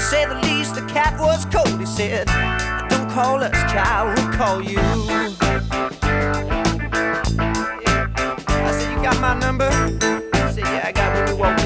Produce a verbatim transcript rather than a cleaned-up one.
say the least, the cat was cold. He said, don't call us, child, we'll call you. I said, you got my number? He said, yeah, I got when you walked